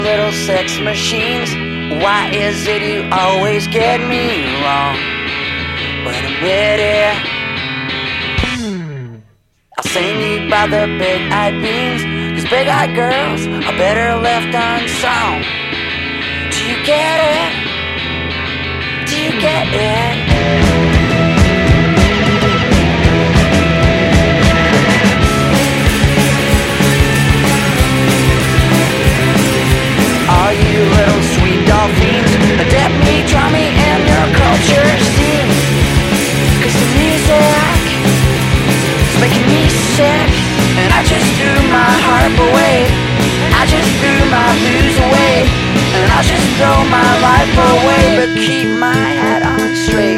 little sex machines. Why is it you always get me wrong? But I'm ready. I'll sing you about the big-eyed beans, 'cause big-eyed girls are better left unsung. Do you get it? Do you get it? All you little sweet dolphins, adapt me, draw me in your culture scene. 'Cause the music is making me sick, and I just threw my harp away. I just threw my blues away, and I'll just throw my life away. But keep my head on straight.